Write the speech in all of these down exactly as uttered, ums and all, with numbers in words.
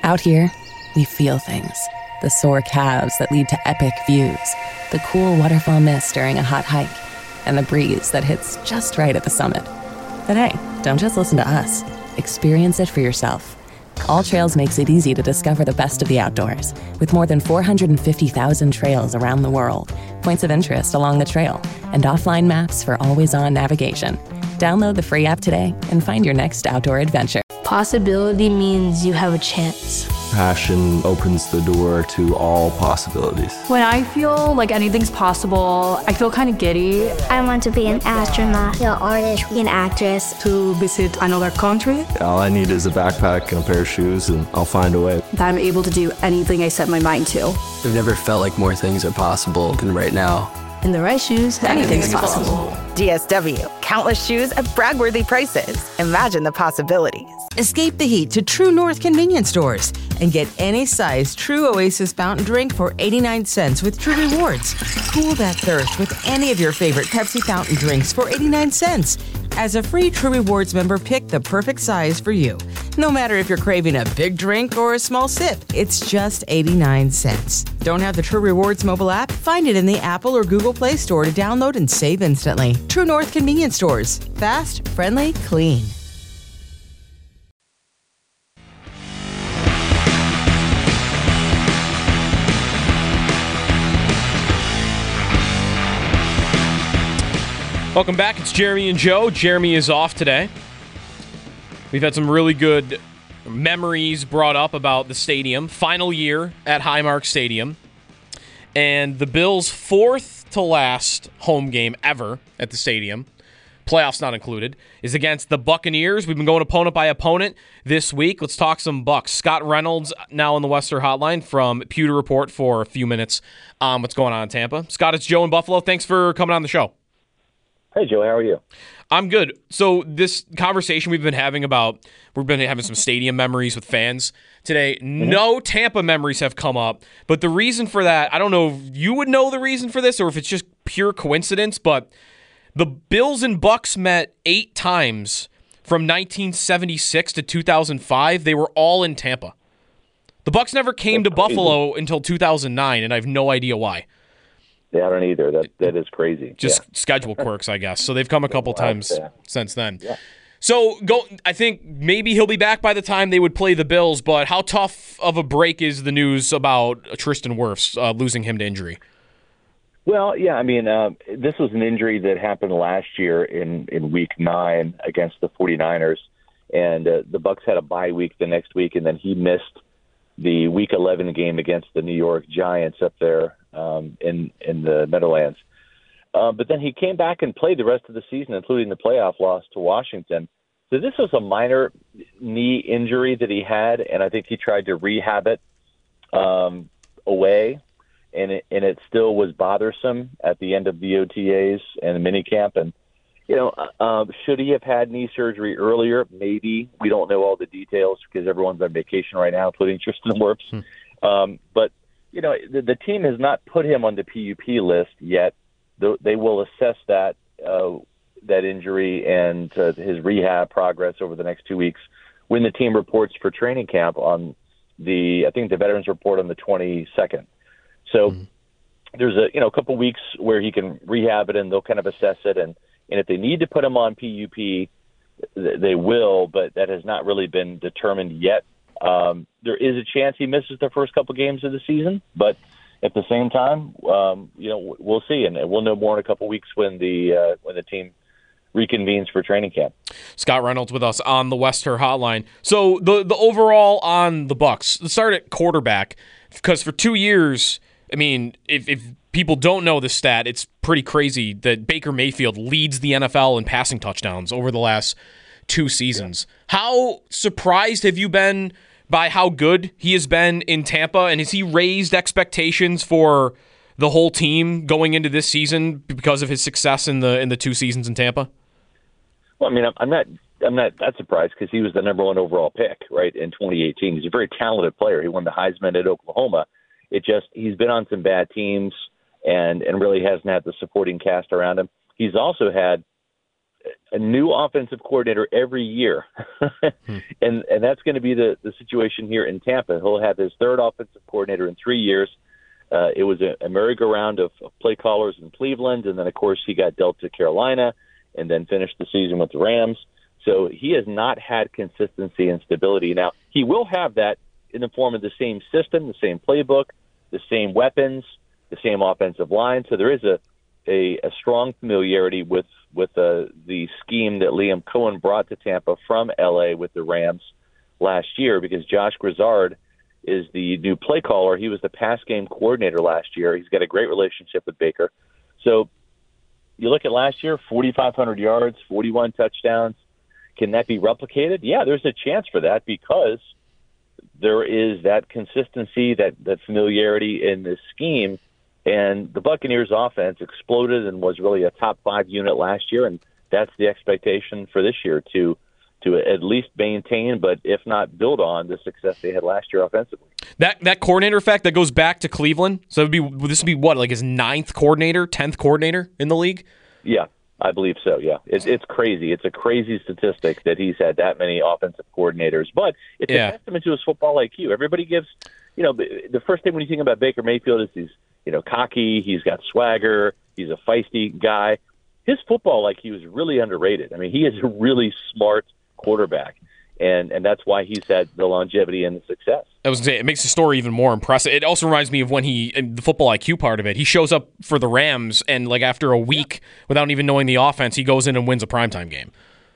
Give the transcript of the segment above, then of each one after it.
Out here, we feel things. The sore calves that lead to epic views, the cool waterfall mist during a hot hike, and the breeze that hits just right at the summit. But hey, don't just listen to us. Experience it for yourself. All Trails makes it easy to discover the best of the outdoors, with more than four hundred fifty thousand trails around the world, points of interest along the trail, and offline maps for always-on navigation. Download the free app today and find your next outdoor adventure. Possibility means you have a chance. Passion opens the door to all possibilities. When I feel like anything's possible, I feel kind of giddy. I want to be an astronaut, an artist, an actress. To visit another country. All I need is a backpack and a pair of shoes, and I'll find a way. That I'm able to do anything I set my mind to. I've never felt like more things are possible than right now. In the right shoes, anything's possible. D S W. Countless shoes at brag-worthy prices. Imagine the possibilities. Escape the heat to True North convenience stores and get any size True Oasis fountain drink for eighty-nine cents with True Rewards. Cool that thirst with any of your favorite Pepsi fountain drinks for eighty-nine cents. As a free True Rewards member, pick the perfect size for you. No matter if you're craving a big drink or a small sip, it's just eighty-nine cents. Don't have the True Rewards mobile app? Find it in the Apple or Google Play Store to download and save instantly. True North convenience stores. Fast, friendly, clean. Welcome back. It's Jeremy and Joe. Jeremy is off today. We've had some really good memories brought up about the stadium. Final year at Highmark Stadium. And the Bills' fourth to last home game ever at the stadium, playoffs not included, is against the Buccaneers. We've been going opponent by opponent this week. Let's talk some Bucs. Scott Reynolds now on the Western Hotline from Pewter Report for a few minutes on what's going on in Tampa. Scott, it's Joe in Buffalo. Thanks for coming on the show. Hey, Joe, how are you? I'm good. So this conversation we've been having about, we've been having some stadium memories with fans today. Mm-hmm. No Tampa memories have come up, but the reason for that, I don't know if you would know the reason for this or if it's just pure coincidence, but the Bills and Bucs met eight times from nineteen seventy-six to two thousand five. They were all in Tampa. The Bucs never came That's to crazy. Buffalo until two thousand nine, and I have no idea why. Yeah, I don't either. That that is crazy. Just yeah. schedule quirks, I guess. So they've come a couple well, times yeah. since then. Yeah. So go. I think maybe he'll be back by the time they would play the Bills. But how tough of a break is the news about Tristan Wirfs uh, losing him to injury? Well, yeah. I mean, uh, this was an injury that happened last year in, in Week Nine against the 49ers, and uh, the Bucs had a bye week the next week, and then he missed the Week eleven game against the New York Giants up there um, in in the Meadowlands. Uh, but then he came back and played the rest of the season, including the playoff loss to Washington. So this was a minor knee injury that he had, and I think he tried to rehab it um, away, and it, and it still was bothersome at the end of the O T As and the minicamp. And, you know, uh, should he have had knee surgery earlier? Maybe. We don't know all the details because everyone's on vacation right now, including Tristan Wirfs. Hmm. Um, but, you know, the, the team has not put him on the P U P list yet. They will assess that uh, that injury and uh, his rehab progress over the next two weeks when the team reports for training camp on the, I think the veterans report on the twenty-second. So mm-hmm. there's a you know a couple weeks where he can rehab it and they'll kind of assess it. And, and if they need to put him on P U P, they will, but that has not really been determined yet. Um, there is a chance he misses the first couple games of the season, but at the same time, um, you know, we'll see, and we'll know more in a couple weeks when the uh, when the team reconvenes for training camp. Scott Reynolds with us on the Western Hotline. So the the overall on the Bucs. Let's start at quarterback, because for two years, I mean, if, if people don't know this stat, it's pretty crazy that Baker Mayfield leads the N F L in passing touchdowns over the last two seasons. Yeah. How surprised have you been by how good he has been in Tampa, and has he raised expectations for the whole team going into this season because of his success in the in the two seasons in Tampa? Well, I mean, I'm not I'm not that surprised because he was the number one overall pick, right, in twenty eighteen. He's a very talented player. He won the Heisman at Oklahoma. It just he's been on some bad teams and and really hasn't had the supporting cast around him. He's also had a new offensive coordinator every year. hmm. And and that's going to be the, the situation here in Tampa. He'll have his third offensive coordinator in three years. Uh, it was a, a merry-go-round of, of play callers in Cleveland, and then, of course, he got dealt to Carolina and then finished the season with the Rams. So he has not had consistency and stability. Now, he will have that in the form of the same system, the same playbook, the same weapons, the same offensive line. So there is a a, a strong familiarity with, with uh, the scheme that Liam Cohen brought to Tampa from L A with the Rams last year, because Josh Grizzard is the new play caller. He was the pass game coordinator last year. He's got a great relationship with Baker. So you look at last year, forty-five hundred yards, forty-one touchdowns. Can that be replicated? Yeah, there's a chance for that, because there is that consistency, that, that familiarity in this scheme. And the Buccaneers offense exploded and was really a top five unit last year, and that's the expectation for this year, to to at least maintain, but if not build on, the success they had last year offensively. That that coordinator effect, that goes back to Cleveland. So it'd be this would be what, like his ninth coordinator, tenth coordinator in the league? Yeah, I believe so. Yeah, it's it's crazy. It's a crazy statistic that he's had that many offensive coordinators, but it's yeah. a testament to his football I Q. Everybody gives, you know, the first thing when you think about Baker Mayfield is he's, you know, cocky. He's got swagger. He's a feisty guy. His football I Q is really underrated. I mean, he is a really smart quarterback, and and that's why he's had the longevity and the success. I was gonna say, it makes the story even more impressive. It also reminds me of when he, the football I Q part of it, he shows up for the Rams, and like after a week, yeah. without even knowing the offense, he goes in and wins a primetime game.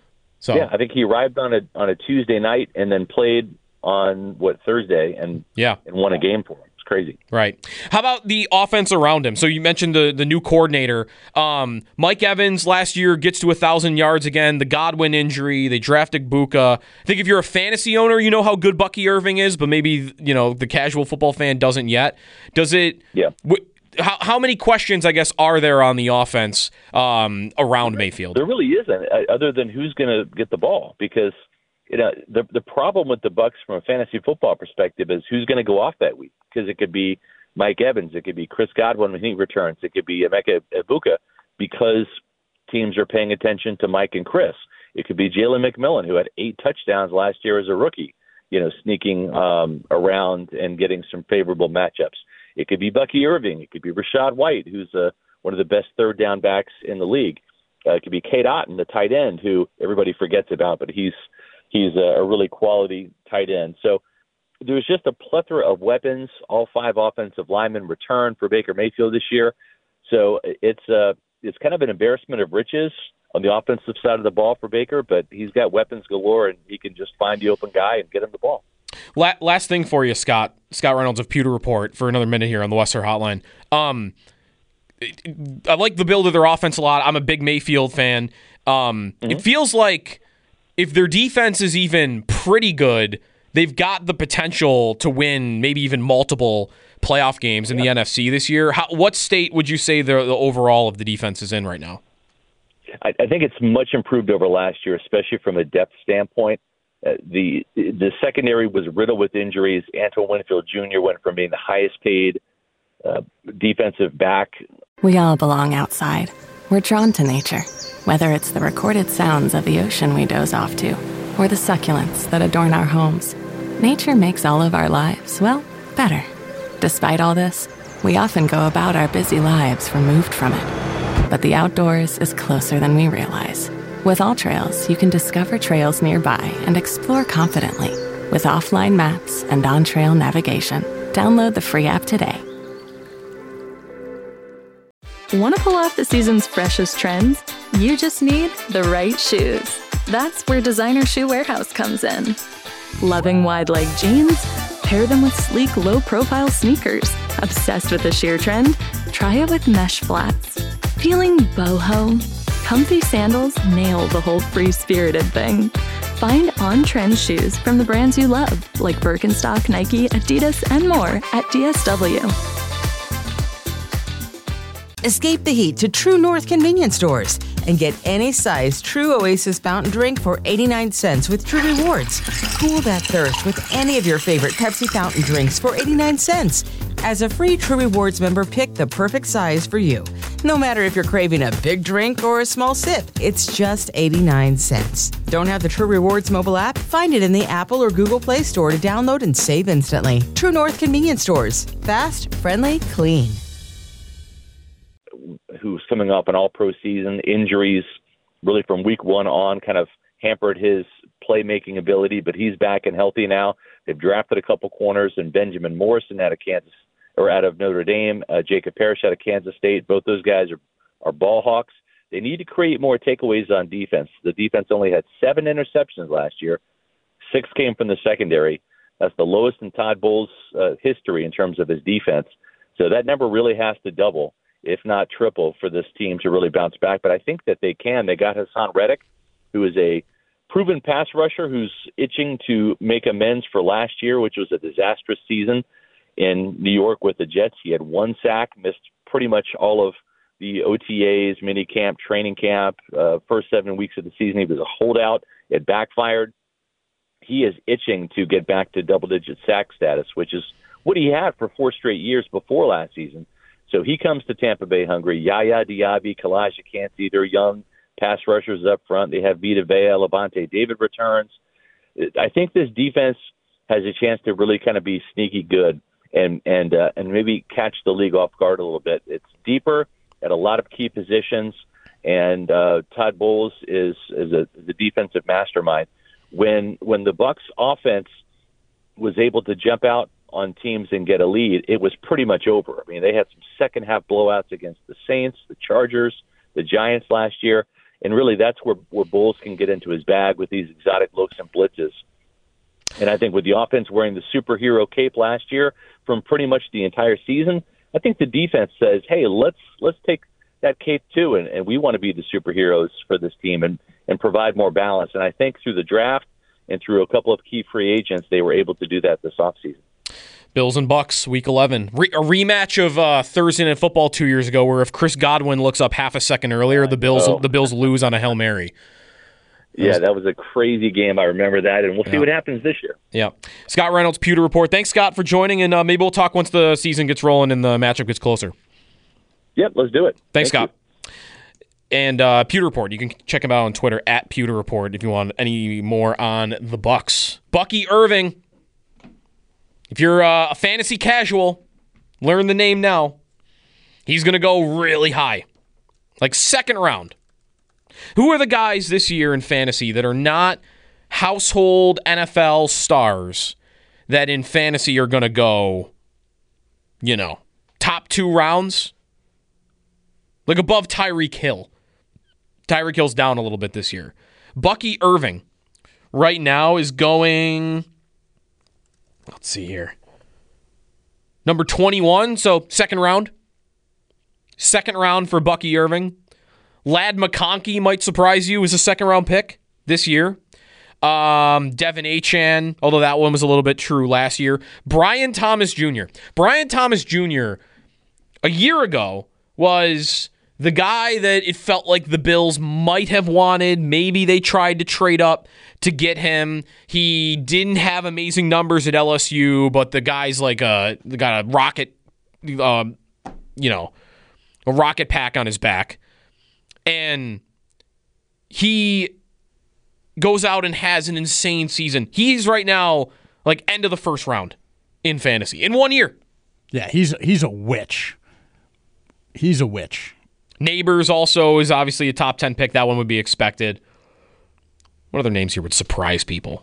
So yeah, I think he arrived on a on a Tuesday night and then played on what Thursday and yeah. and won a game for him. It's crazy. Right. How about the offense around him? So you mentioned the the new coordinator. Um, Mike Evans last year gets to a thousand yards again. The Godwin injury. They drafted Buka. I think if you're a fantasy owner, you know how good Bucky Irving is, but maybe you know the casual football fan doesn't yet. Does it? Yeah. W- how how many questions, I guess, are there on the offense um, around Mayfield? There really isn't, other than who's going to get the ball, because you know, the the problem with the Bucs from a fantasy football perspective is who's going to go off that week, because it could be Mike Evans, it could be Chris Godwin when he returns, it could be Emeka Egbuka, because teams are paying attention to Mike and Chris. It could be Jalen McMillan, who had eight touchdowns last year as a rookie, you know, sneaking um, around and getting some favorable matchups. It could be Bucky Irving. It could be Rachaad White, who's uh, one of the best third down backs in the league. Uh, it could be Cade Otton, the tight end, who everybody forgets about, but he's He's a really quality tight end. So there's just a plethora of weapons. All five offensive linemen return for Baker Mayfield this year. So it's uh, it's kind of an embarrassment of riches on the offensive side of the ball for Baker, but he's got weapons galore, and he can just find the open guy and get him the ball. Last thing for you, Scott. Scott Reynolds of Pewter Report for another minute here on the Western Hotline. Um, I like the build of their offense a lot. I'm a big Mayfield fan. Um, mm-hmm. It feels like if their defense is even pretty good, they've got the potential to win maybe even multiple playoff games in yeah. the N F C this year. How, what state would you say the, the overall of the defense is in right now? I, I think it's much improved over last year, especially from a depth standpoint. Uh, the the secondary was riddled with injuries. Antoine Winfield Junior went from being the highest paid uh, defensive back. We all belong outside. We're drawn to nature. Whether it's the recorded sounds of the ocean we doze off to, or the succulents that adorn our homes, nature makes all of our lives, well, better. Despite all this, we often go about our busy lives removed from it. But the outdoors is closer than we realize. With All Trails, you can discover trails nearby and explore confidently with offline maps and on-trail navigation. Download the free app today. Want to pull off the season's freshest trends? You just need the right shoes. That's where Designer Shoe Warehouse comes in. Loving wide-leg jeans? Pair them with sleek, low-profile sneakers. Obsessed with the sheer trend? Try it with mesh flats. Feeling boho? Comfy sandals nail the whole free-spirited thing. Find on-trend shoes from the brands you love, like Birkenstock, Nike, Adidas, and more at D S W. Escape the heat to True North convenience stores and get any size True Oasis fountain drink for eighty-nine cents with True Rewards. Cool that thirst with any of your favorite Pepsi fountain drinks for eighty-nine cents. As a free True Rewards member, pick the perfect size for you. No matter if you're craving a big drink or a small sip, it's just eighty-nine cents. Don't have the True Rewards mobile app? Find it in the Apple or Google Play Store to download and save instantly. True North Convenience Stores. Fast, friendly, clean. Who's coming up an all-pro season. Injuries really from week one on kind of hampered his playmaking ability, but he's back and healthy now. They've drafted a couple corners, and Benjamin Morrison out of Kansas or out of Notre Dame, uh, Jacob Parrish out of Kansas State. Both those guys are, are ball hawks. They need to create more takeaways on defense. The defense only had seven interceptions last year. Six came from the secondary. That's the lowest in Todd Bowles' uh, history in terms of his defense. So that number really has to double, if not triple, for this team to really bounce back. But I think that they can. They got Hassan Reddick, who is a proven pass rusher who's itching to make amends for last year, which was a disastrous season in New York with the Jets. He had one sack, missed pretty much all of the O T As, mini camp, training camp, uh, first seven weeks of the season. He was a holdout. It backfired. He is itching to get back to double-digit sack status, which is what he had for four straight years before last season. So he comes to Tampa Bay hungry. Yaya Diaby, Kalijah Kancey, they're young pass rushers up front. They have Vita Vea, Levante David returns. I think this defense has a chance to really kind of be sneaky good and and uh, and maybe catch the league off guard a little bit. It's deeper at a lot of key positions, and uh, Todd Bowles is is a, is a defensive mastermind. When when the Bucs offense was able to jump out on teams and get a lead, it was pretty much over. I mean, they had some second half blowouts against the Saints, the Chargers, the Giants last year, and really that's where where Bowles can get into his bag with these exotic looks and blitzes. And I think with the offense wearing the superhero cape last year from pretty much the entire season, I think the defense says, hey, let's let's take that cape too, and, and we want to be the superheroes for this team and, and provide more balance. And I think through the draft and through a couple of key free agents, they were able to do that this offseason. Bills and Bucks, week eleven. Re- a rematch of uh, Thursday Night Football two years ago where if Chris Godwin looks up half a second earlier, the Bills oh. the Bills lose on a Hail Mary. Yeah, that was a crazy game. I remember that, and we'll see yeah. what happens this year. Yeah. Scott Reynolds, Pewter Report. Thanks, Scott, for joining, and uh, maybe we'll talk once the season gets rolling and the matchup gets closer. Yep, let's do it. Thanks, Thank Scott. You. And uh, Pewter Report, you can check him out on Twitter, at Pewter Report, if you want any more on the Bucks. Bucky Irving. If you're uh, a fantasy casual, learn the name now. He's going to go really high, like second round. Who are the guys this year in fantasy that are not household N F L stars that in fantasy are going to go, you know, top two rounds? Like above Tyreek Hill. Tyreek Hill's down a little bit this year. Bucky Irving right now is going, let's see here, number twenty-one, so second round. Second round for Bucky Irving. Lad McConkey might surprise you as a second-round pick this year. Um, Devin Achane, although that one was a little bit true last year. Brian Thomas Junior Brian Thomas Junior a year ago was the guy that it felt like the Bills might have wanted. Maybe they tried to trade up to get him. He didn't have amazing numbers at L S U, but the guy's like a got a rocket, um, you know, a rocket pack on his back. And he goes out and has an insane season. He's right now like end of the first round in fantasy in one year. Yeah, he's he's a witch. He's a witch. Neighbors also is obviously a top ten pick. That one would be expected. What other names here would surprise people?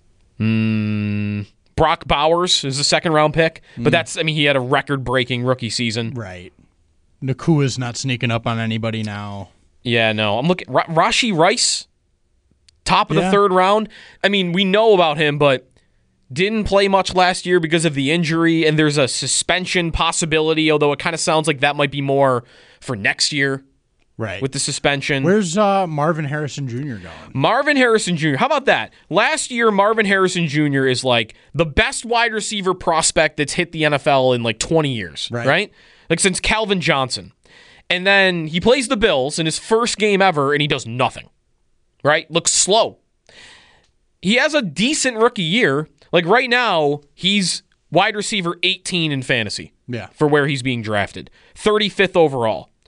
Mm, Brock Bowers is a second round pick, mm. but that's I mean he had a record breaking rookie season. Right. Nakua's not sneaking up on anybody now. Yeah, no. I'm looking. Ra- Rashee Rice, top of yeah. the third round. I mean, we know about him, but didn't play much last year because of the injury, and there's a suspension possibility, although it kind of sounds like that might be more for next year. Right. With the suspension. Where's uh, Marvin Harrison Junior going? Marvin Harrison Junior How about that? Last year, Marvin Harrison Junior is like the best wide receiver prospect that's hit the N F L in like twenty years, right? right? Like since Calvin Johnson. And then he plays the Bills in his first game ever, and he does nothing, right? Looks slow. He has a decent rookie year. Like right now, he's wide receiver eighteen in fantasy yeah. for where he's being drafted. thirty-fifth overall.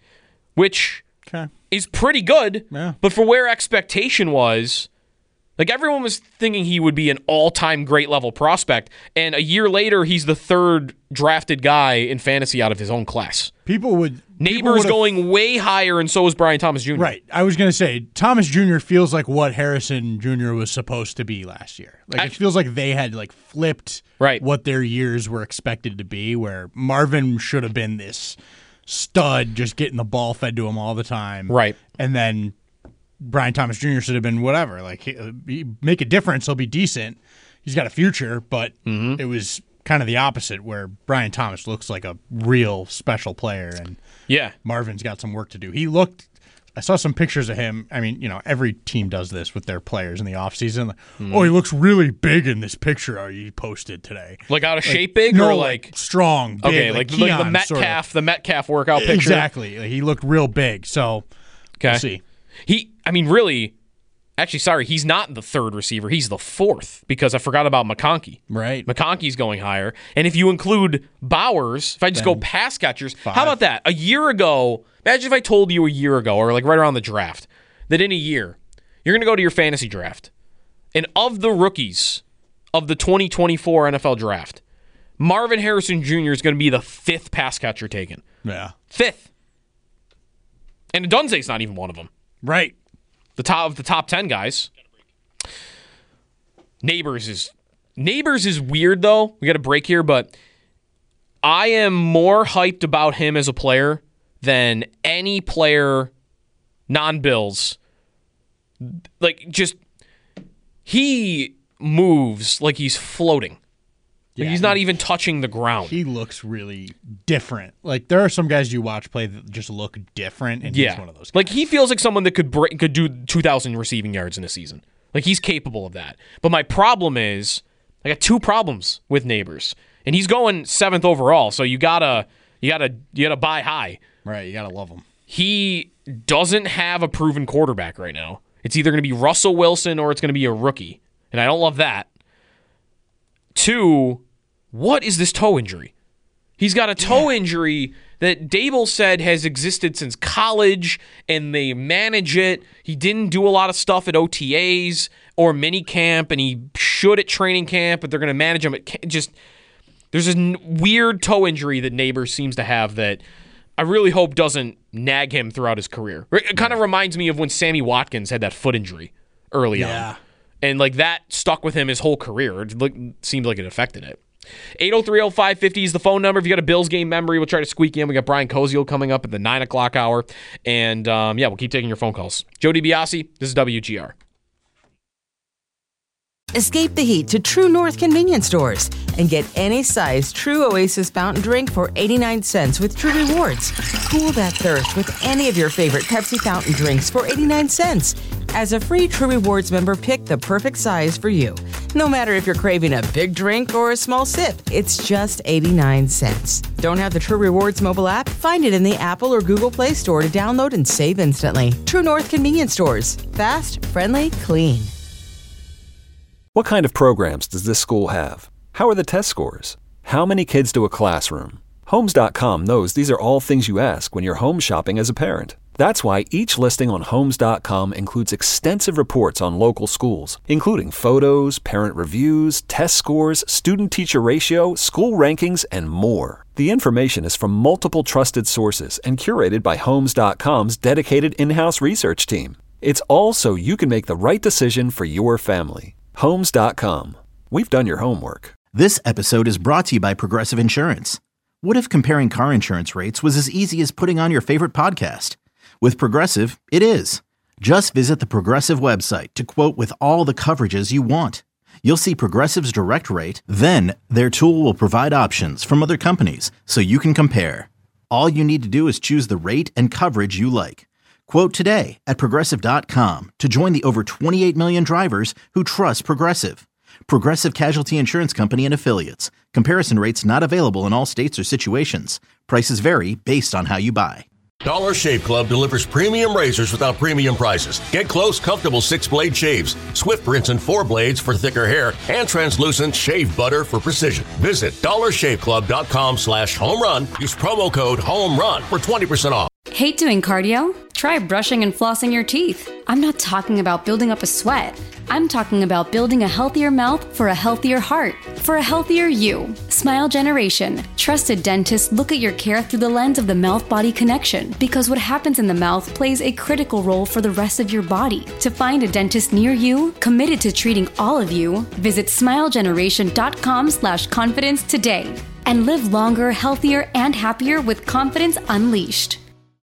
which okay. is pretty good. Yeah. But for where expectation was, like everyone was thinking he would be an all-time great level prospect, and a year later he's the third drafted guy in fantasy out of his own class. People would Neighbors going way higher, and so is Brian Thomas Junior Right. I was going to say, Thomas Junior feels like what Harrison Junior was supposed to be last year. Like I, it feels like they had like flipped right. what their years were expected to be, where Marvin should have been this stud, just getting the ball fed to him all the time. Right. And then Brian Thomas Junior should have been whatever. Like, he, he make a difference, he'll be decent. He's got a future, but mm-hmm. it was kind of the opposite, where Brian Thomas looks like a real special player, and yeah, Marvin's got some work to do. He looked, I saw some pictures of him. I mean, you know, every team does this with their players in the offseason. Like, mm. Oh, he looks really big in this picture you posted today. Like out of like, shape big no, or like, like strong, big, okay, like, like, like the Metcalf, sort of. the Metcalf workout picture. Exactly. Like, he looked real big. So okay. we'll see. He, I mean, really, actually, sorry, he's not the third receiver. He's the fourth because I forgot about McConkey. Right. McConkey's going higher. And if you include Bowers, if I just then go pass catchers, five. How about that? A year ago, imagine if I told you a year ago or like right around the draft that in a year, you're going to go to your fantasy draft. And of the rookies of the twenty twenty-four N F L draft, Marvin Harrison Junior is going to be the fifth pass catcher taken. Yeah. Fifth. And Dunze's not even one of them. Right. The top of the top ten guys. Neighbors is Neighbors is weird though. We got a break here, but I am more hyped about him as a player than any player non-Bills. Like just he moves like he's floating. Like Yeah, he's not even touching the ground. He looks really different. Like there are some guys you watch play that just look different, and yeah. he's one of those guys. Like he feels like someone that could break, could do two thousand receiving yards in a season. Like he's capable of that. But my problem is I got two problems with Neighbors, and he's going seventh overall. So you gotta you gotta you gotta buy high. Right, you gotta love him. He doesn't have a proven quarterback right now. It's either going to be Russell Wilson or it's going to be a rookie, and I don't love that. Two, what is this toe injury? He's got a toe yeah. injury that Dable said has existed since college, and they manage it. He didn't do a lot of stuff at O T As or mini camp, and he should at training camp, but they're going to manage him at camp. Just there's this weird toe injury that Neighbors seems to have that I really hope doesn't nag him throughout his career. It kind of reminds me of when Sammy Watkins had that foot injury early yeah. on. And like that stuck with him his whole career. It looked, seemed like it affected it. eight oh three oh five fifty is the phone number. If you got a Bills game memory, we'll try to squeak in. We got Brian Koziel coming up at the nine o'clock hour. And um, yeah, we'll keep taking your phone calls. Joe DiBiase, this is W G R. Escape the heat to True North convenience stores and get any size True Oasis fountain drink for eighty-nine cents with True Rewards. Cool that thirst with any of your favorite Pepsi fountain drinks for eighty-nine cents. As a free True Rewards member, pick the perfect size for you. No matter if you're craving a big drink or a small sip, it's just eighty-nine cents. Don't have the True Rewards mobile app? Find it in the Apple or Google Play Store to download and save instantly. True North convenience stores. Fast, friendly, clean. What kind of programs does this school have? How are the test scores? How many kids do a classroom? Homes dot com knows these are all things you ask when you're home shopping as a parent. That's why each listing on Homes dot com includes extensive reports on local schools, including photos, parent reviews, test scores, student-teacher ratio, school rankings, and more. The information is from multiple trusted sources and curated by Homes dot com's dedicated in-house research team. It's all so you can make the right decision for your family. Homes dot com. We've done your homework. This episode is brought to you by Progressive Insurance. What if comparing car insurance rates was as easy as putting on your favorite podcast? With Progressive, it is. Just visit the Progressive website to quote with all the coverages you want. You'll see Progressive's direct rate, then their tool will provide options from other companies so you can compare. All you need to do is choose the rate and coverage you like. Quote today at Progressive dot com to join the over twenty-eight million drivers who trust Progressive. Progressive Casualty Insurance Company and Affiliates. Comparison rates not available in all states or situations. Prices vary based on how you buy. Dollar Shave Club delivers premium razors without premium prices. Get close, comfortable six-blade shaves, swift rinse and four blades for thicker hair, and translucent shave butter for precision. Visit dollar shave club dot com slash home run. Use promo code HOME RUN for twenty percent off. Hate doing cardio? Try brushing and flossing your teeth. I'm not talking about building up a sweat. I'm talking about building a healthier mouth for a healthier heart, for a healthier you. Smile Generation. Trusted dentists look at your care through the lens of the mouth-body connection, because what happens in the mouth plays a critical role for the rest of your body. To find a dentist near you, committed to treating all of you, visit smilegeneration.com slash confidence today. And live longer, healthier, and happier with confidence unleashed.